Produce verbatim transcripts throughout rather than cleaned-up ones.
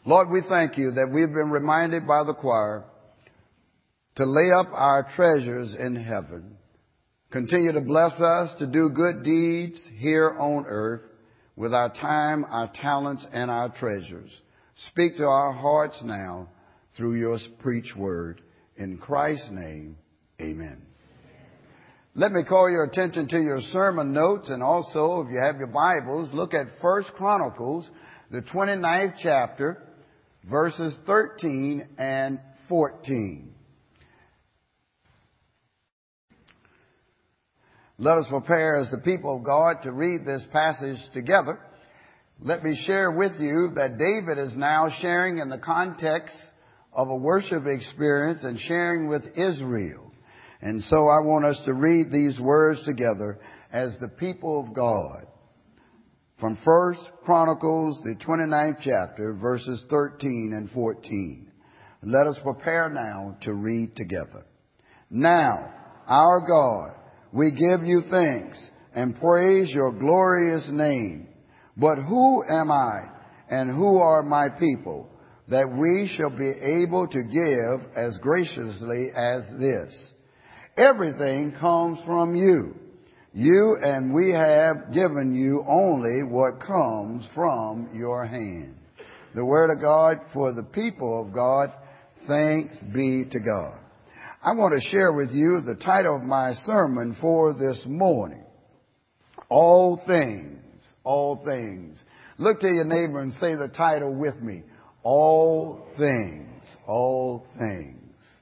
Lord, we thank you that we've been reminded by the choir to lay up our treasures in heaven. Continue to bless us to do good deeds here on earth with our time, our talents, and our treasures. Speak to our hearts now through your preached word. In Christ's name, amen. Let me call your attention to your sermon notes, and also, if you have your Bibles, look at First Chronicles, the twenty-ninth chapter, verses thirteen and fourteen. Let us prepare as the people of God to read this passage together. Let me share with you that David is now sharing in the context of a worship experience and sharing with Israel. And so I want us to read these words together as the people of God. From First Chronicles, the twenty-ninth chapter, verses thirteen and fourteen. Let us prepare now to read together. Now, our God, we give you thanks and praise your glorious name. But who am I and who are my people that we shall be able to give as graciously as this? Everything comes from you. You and we have given you only what comes from your hand. The word of God for the people of God. Thanks be to God. I want to share with you the title of my sermon for this morning. All things, all things. Look to your neighbor and say the title with me. All things, all things.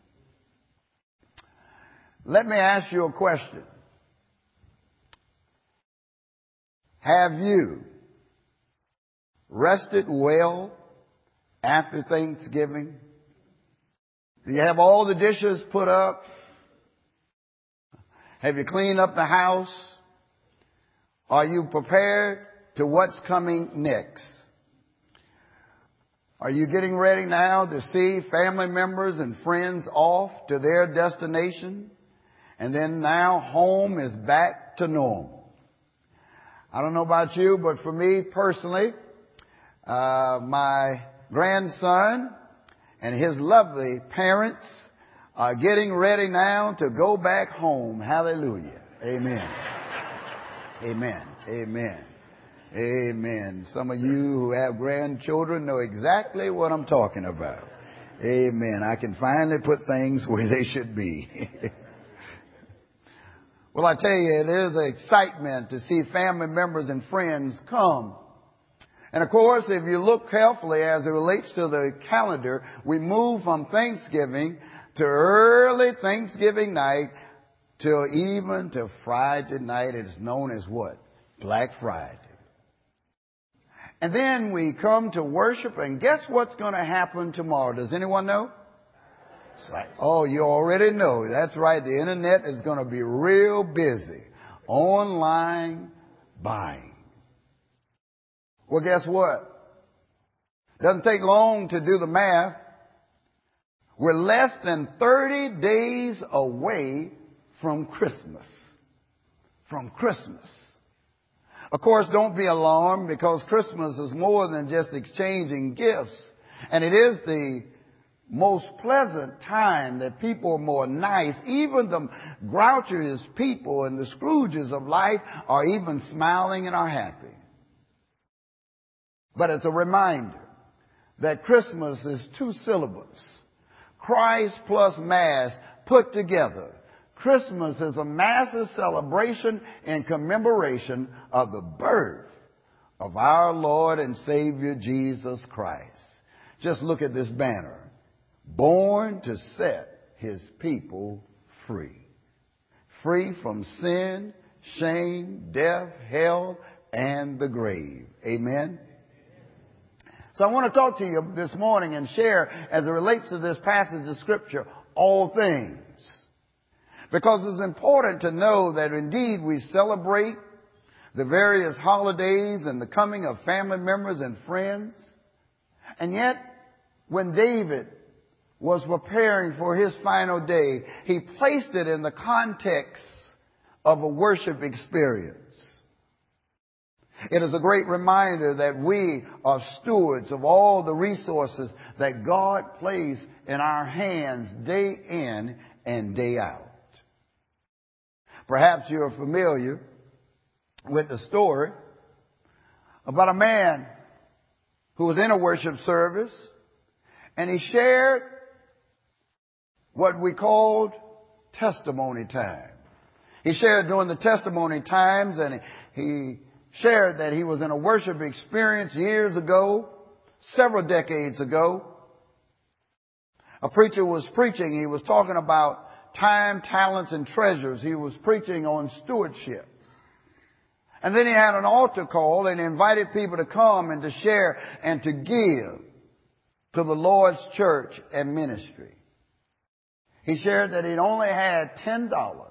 Let me ask you a question. Have you rested well after Thanksgiving? Do you have all the dishes put up? Have you cleaned up the house? Are you prepared to what's coming next? Are you getting ready now to see family members and friends off to their destination? And then now home is back to normal. I don't know about you, but for me personally, uh, my grandson and his lovely parents are getting ready now to go back home. Hallelujah. Amen. Amen. Amen. Amen. Some of you who have grandchildren know exactly what I'm talking about. Amen. I can finally put things where they should be. Well, I tell you, it is an excitement to see family members and friends come. And of course, if you look carefully as it relates to the calendar, we move from Thanksgiving to early Thanksgiving night till even to Friday night. It's known as what? Black Friday. And then we come to worship, and guess what's going to happen tomorrow? Does anyone know? It's like, oh, you already know. That's right. The internet is going to be real busy. Online buying. Well, guess what? Doesn't take long to do the math. We're less than thirty days away from Christmas. From Christmas. Of course, don't be alarmed, because Christmas is more than just exchanging gifts. And it is the most pleasant time that people are more nice. Even the grouchiest people and the Scrooges of life are even smiling and are happy. But it's a reminder that Christmas is two syllables. Christ plus Mass put together. Christmas is a massive celebration in commemoration of the birth of our Lord and Savior Jesus Christ. Just look at this banner. Born to set his people free. Free from sin, shame, death, hell, and the grave. Amen. So I want to talk to you this morning and share, as it relates to this passage of Scripture, all things. Because it's important to know that indeed we celebrate the various holidays and the coming of family members and friends. And yet, when David was preparing for his final day, he placed it in the context of a worship experience. It is a great reminder that we are stewards of all the resources that God placed in our hands day in and day out. Perhaps you're familiar with the story about a man who was in a worship service, and he shared what we called testimony time. He shared during the testimony times, and he shared that he was in a worship experience years ago, several decades ago. A preacher was preaching. He was talking about time, talents, and treasures. He was preaching on stewardship. And then he had an altar call and invited people to come and to share and to give to the Lord's church and ministry. He shared that he'd only had ten dollars.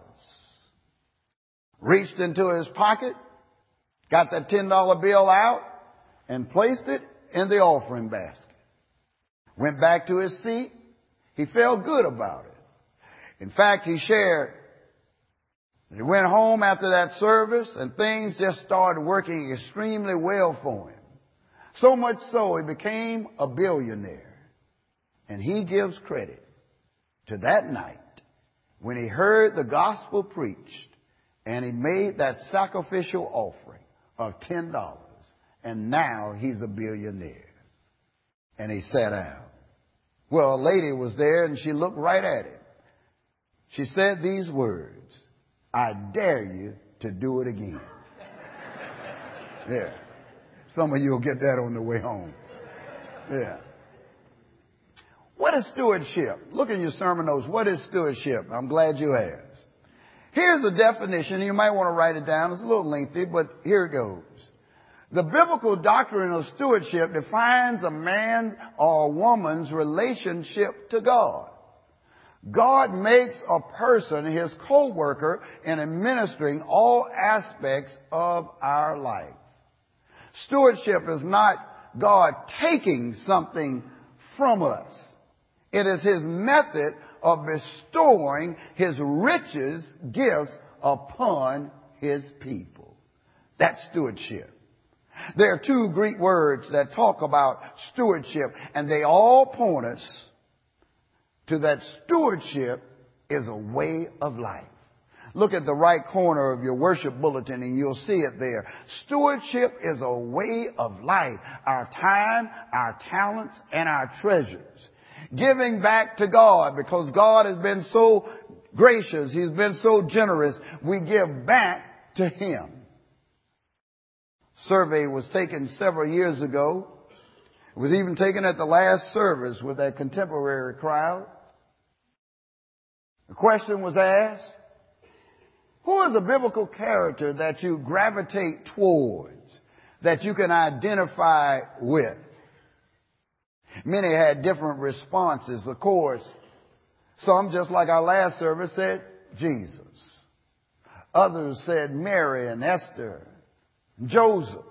Reached into his pocket, got that ten dollar bill out, and placed it in the offering basket. Went back to his seat. He felt good about it. In fact, he shared that he went home after that service and things just started working extremely well for him. So much so he became a billionaire. And he gives credit to that night when he heard the gospel preached and he made that sacrificial offering of ten dollars. And now he's a billionaire. And he sat down. Well, a lady was there and she looked right at him. She said these words, "I dare you to do it again." Yeah. Some of you will get that on the way home. Yeah. What is stewardship? Look in your sermon notes. What is stewardship? I'm glad you asked. Here's a definition. You might want to write it down. It's a little lengthy, but here it goes. The biblical doctrine of stewardship defines a man's or a woman's relationship to God. God makes a person his co-worker in administering all aspects of our life. Stewardship is not God taking something from us. It is his method of bestowing his riches, gifts upon his people. That's stewardship. There are two Greek words that talk about stewardship, and they all point us to that stewardship is a way of life. Look at the right corner of your worship bulletin and you'll see it there. Stewardship is a way of life. Our time, our talents, and our treasures. Giving back to God because God has been so gracious. He's been so generous. We give back to Him. Survey was taken several years ago. It was even taken at the last service with that contemporary crowd. The question was asked, who is a biblical character that you gravitate towards, that you can identify with? Many had different responses. Of course, some, just like our last service, said Jesus. Others said Mary and Esther, and Joseph.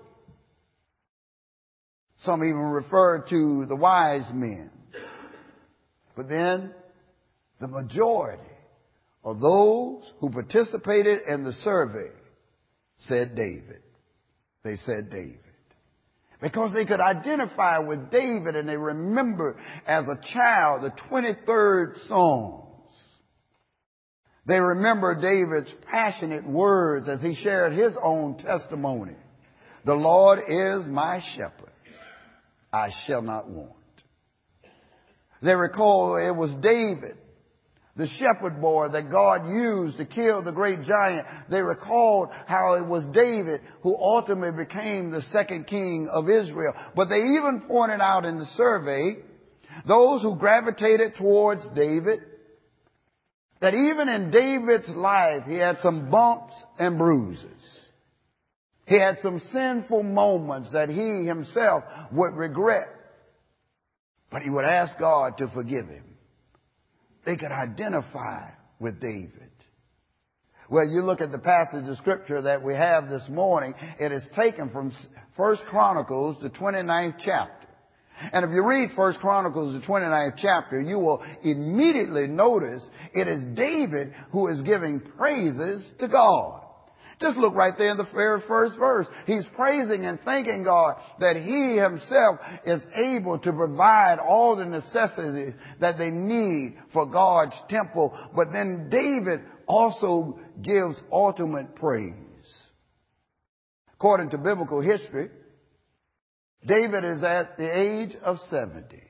Some even referred to the wise men. But then the majority of those who participated in the survey said David. They said David. Because they could identify with David and they remembered as a child the twenty-third Psalms. They remember David's passionate words as he shared his own testimony. The Lord is my shepherd. I shall not want. They recall it was David, the shepherd boy that God used to kill the great giant. They recalled how it was David who ultimately became the second king of Israel. But they even pointed out in the survey, those who gravitated towards David, that even in David's life, he had some bumps and bruises. He had some sinful moments that he himself would regret. But he would ask God to forgive him. They could identify with David. Well, you look at the passage of Scripture that we have this morning. It is taken from First Chronicles, the twenty-ninth chapter. And if you read First Chronicles, the twenty-ninth chapter, you will immediately notice it is David who is giving praises to God. Just look right there in the very first verse. He's praising and thanking God that He Himself is able to provide all the necessities that they need for God's temple. But then David also gives ultimate praise. According to biblical history, David is at the age of seventy.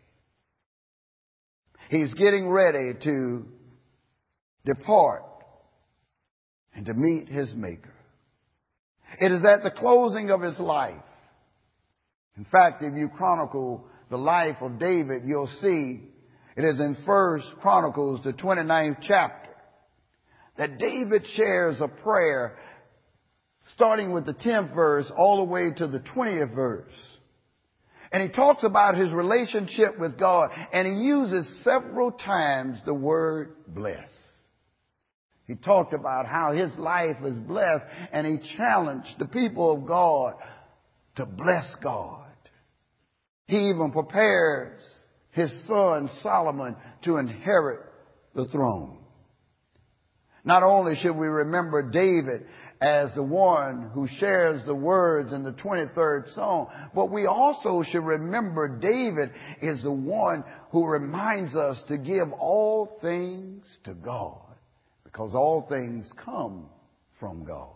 He's getting ready to depart and to meet his Maker. It is at the closing of his life. In fact, if you chronicle the life of David, you'll see it is in First Chronicles, the twenty-ninth chapter, that David shares a prayer starting with the tenth verse all the way to the twentieth verse. And he talks about his relationship with God, and he uses several times the word bless. He talked about how his life is blessed, and he challenged the people of God to bless God. He even prepares his son Solomon to inherit the throne. Not only should we remember David as the one who shares the words in the twenty-third Psalm, but we also should remember David is the one who reminds us to give all things to God, because all things come from God.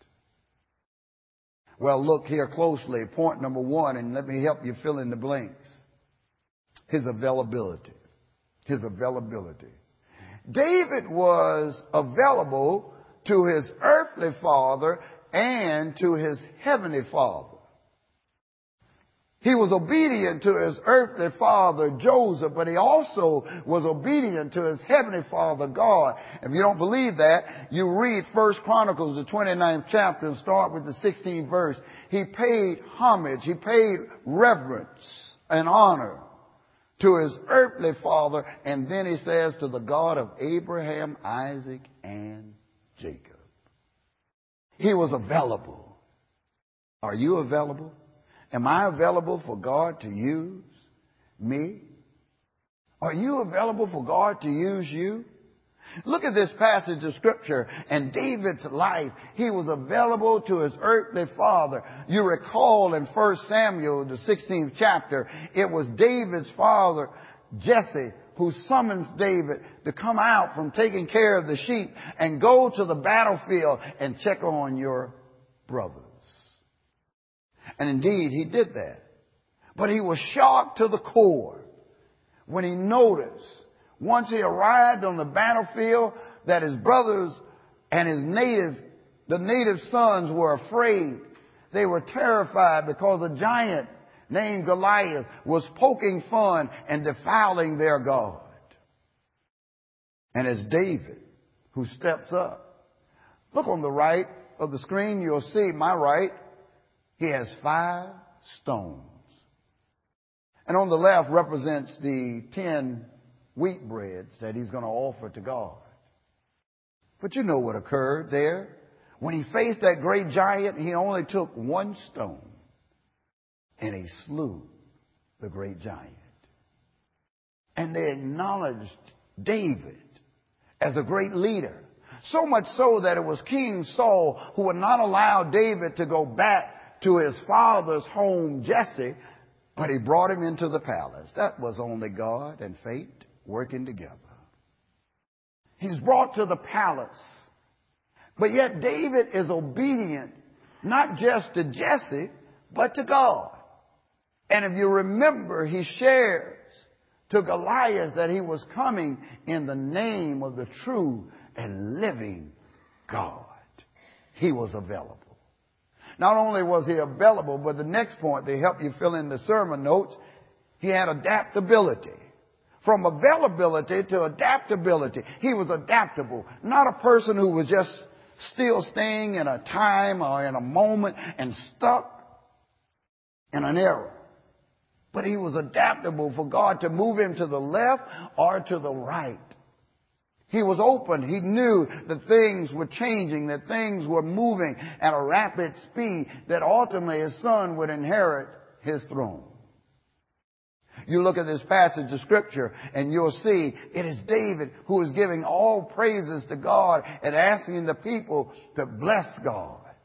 Well, look here closely. Point number one, and let me help you fill in the blanks. His availability. His availability. David was available to his earthly father and to his heavenly father. He was obedient to his earthly father, Joseph, but he also was obedient to his heavenly father, God. If you don't believe that, you read First Chronicles, the twenty-ninth chapter, and start with the sixteenth verse. He paid homage, he paid reverence and honor to his earthly father, and then he says, to the God of Abraham, Isaac, and Jacob. He was available. Are you available? Am I available for God to use me? Are you available for God to use you? Look at this passage of Scripture and David's life. He was available to his earthly father. You recall in First Samuel, the sixteenth chapter, it was David's father, Jesse, who summons David to come out from taking care of the sheep and go to the battlefield and check on your brothers. And indeed, he did that. But he was shocked to the core when he noticed, once he arrived on the battlefield, that his brothers and his native, the native sons were afraid. They were terrified because a giant named Goliath was poking fun and defiling their God. And as David, who steps up, look on the right of the screen, you'll see my right, he has five stones. And on the left represents the ten wheat breads that he's going to offer to God. But you know what occurred there. When he faced that great giant, he only took one stone and he slew the great giant. And they acknowledged David as a great leader. So much so that it was King Saul who would not allow David to go back to his father's home, Jesse, but he brought him into the palace. That was only God and fate working together. He's brought to the palace. But yet David is obedient, not just to Jesse, but to God. And if you remember, he shares to Goliath that he was coming in the name of the true and living God. He was available. Not only was he available, but the next point, they help you fill in the sermon notes, he had adaptability. From availability to adaptability. He was adaptable. Not a person who was just still staying in a time or in a moment and stuck in an era. But he was adaptable for God to move him to the left or to the right. He was open. He knew that things were changing, that things were moving at a rapid speed, that ultimately his son would inherit his throne. You look at this passage of Scripture and you'll see it is David who is giving all praises to God and asking the people to bless God.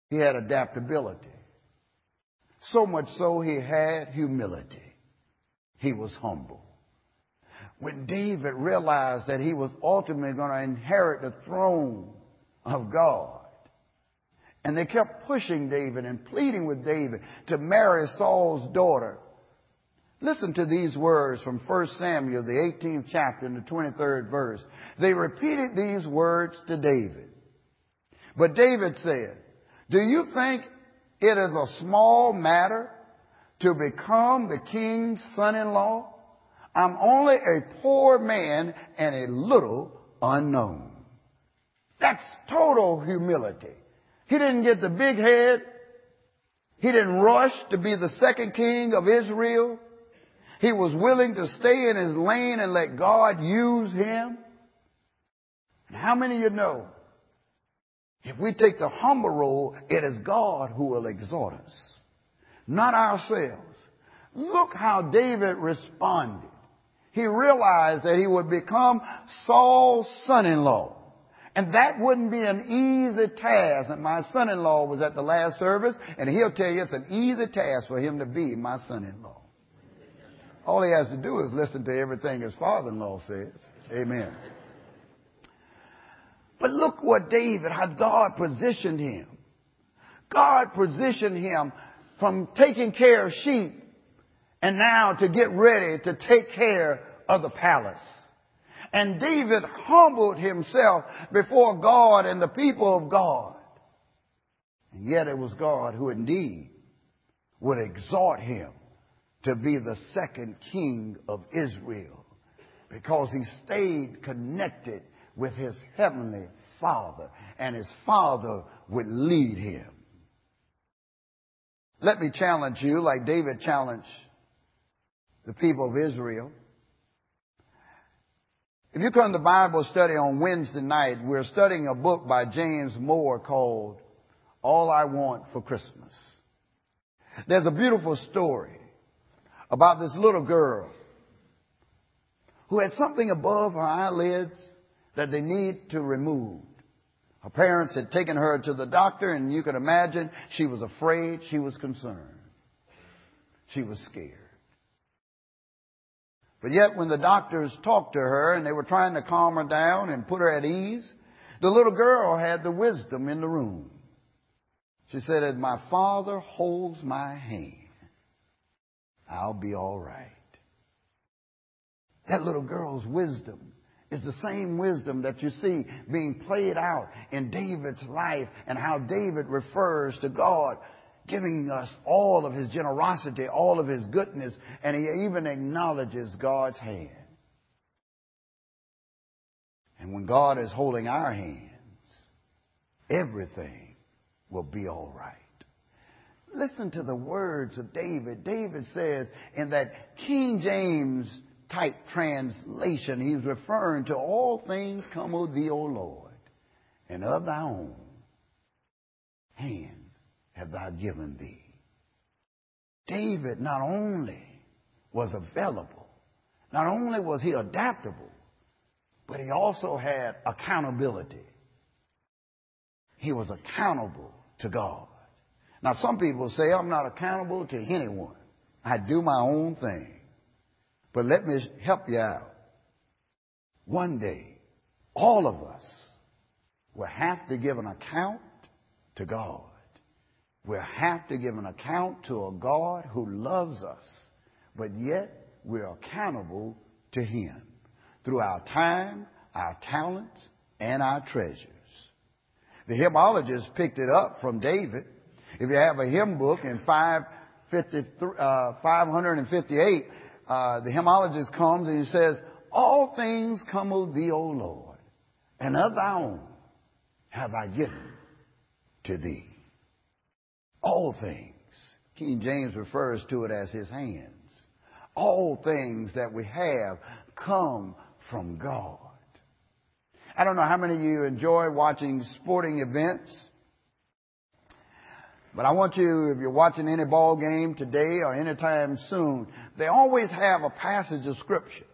He had adaptability. So much so he had humility. He was humble. When David realized that he was ultimately going to inherit the throne of God, and they kept pushing David and pleading with David to marry Saul's daughter. Listen to these words from First Samuel, the eighteenth chapter and the twenty-third verse. They repeated these words to David. But David said, "Do you think it is a small matter to become the king's son-in-law? I'm only a poor man and a little unknown." That's total humility. He didn't get the big head. He didn't rush to be the second king of Israel. He was willing to stay in his lane and let God use him. And how many of you know, if we take the humble role, it is God who will exhort us, not ourselves. Look how David responded. He realized that he would become Saul's son-in-law. And that wouldn't be an easy task. And my son-in-law was at the last service, and he'll tell you it's an easy task for him to be my son-in-law. All he has to do is listen to everything his father-in-law says. Amen. But look what David, how God positioned him. God positioned him from taking care of sheep and now to get ready to take care of the palace. And David humbled himself before God and the people of God. And yet it was God who indeed would exhort him to be the second king of Israel, because he stayed connected with his heavenly Father, and his Father would lead him. Let me challenge you, like David challenged the people of Israel. If you come to Bible study on Wednesday night, we're studying a book by James Moore called All I Want for Christmas. There's a beautiful story about this little girl who had something above her eyelids that they need to remove. Her parents had taken her to the doctor, and you can imagine she was afraid, she was concerned. She was scared. But yet when the doctors talked to her and they were trying to calm her down and put her at ease, the little girl had the wisdom in the room. She said, "As my Father holds my hand, I'll be all right." That little girl's wisdom is the same wisdom that you see being played out in David's life, and how David refers to God giving us all of his generosity, all of his goodness, and he even acknowledges God's hand. And when God is holding our hands, everything will be all right. Listen to the words of David. David says in that King James type translation, he's referring to all things come of thee, O Lord, and of thy own hand have thou given thee. David not only was available, not only was he adaptable, but he also had accountability. He was accountable to God. Now, some people say, "I'm not accountable to anyone. I do my own thing." But let me help you out. One day, all of us will have to give an account to God. We'll have to give an account to a God who loves us, but yet we're accountable to him through our time, our talents, and our treasures. The hymnologist picked it up from David. If you have a hymn book in five fifty-eight, uh, the hymnologist comes and he says, "All things come of thee, O Lord, and of thy own have I given to thee." All things. King James refers to it as his hands. All things that we have come from God. I don't know how many of you enjoy watching sporting events, but I want you, if you're watching any ball game today or anytime soon, they always have a passage of Scripture.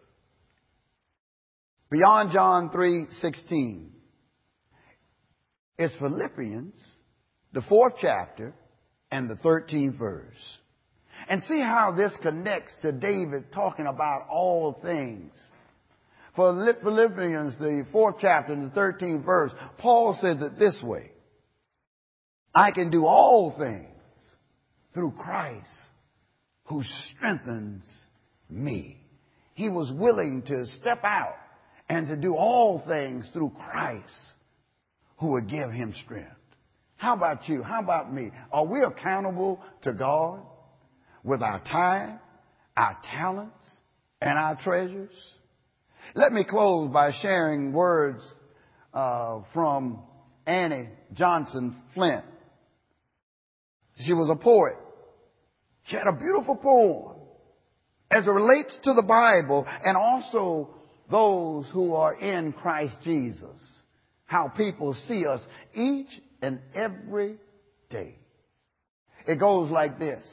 Beyond John three sixteen, it's Philippians the fourth chapter, and the thirteenth verse. And see how this connects to David talking about all things. For Philippians, the fourth chapter and the thirteenth verse, Paul says it this way: I can do all things through Christ who strengthens me. He was willing to step out and to do all things through Christ who would give him strength. How about you? How about me? Are we accountable to God with our time, our talents, and our treasures? Let me close by sharing words uh, from Annie Johnson Flint. She was a poet. She had a beautiful poem as it relates to the Bible and also those who are in Christ Jesus. How people see us each and every day. It goes like this.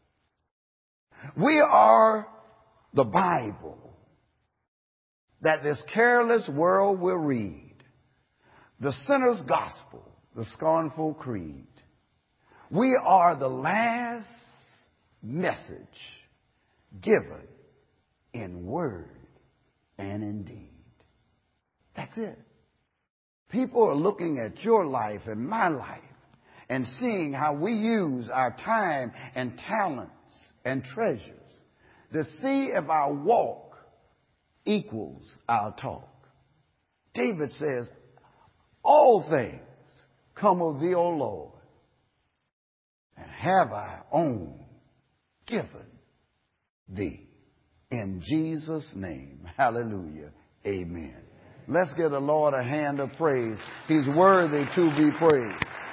We are the Bible that this careless world will read, the sinner's gospel, the scornful creed. We are the last message given in word and in deed. That's it. People are looking at your life and my life and seeing how we use our time and talents and treasures to see if our walk equals our talk. David says, all things come of thee, O Lord, and have I own given thee. In Jesus' name, hallelujah, amen. Let's give the Lord a hand of praise. He's worthy to be praised.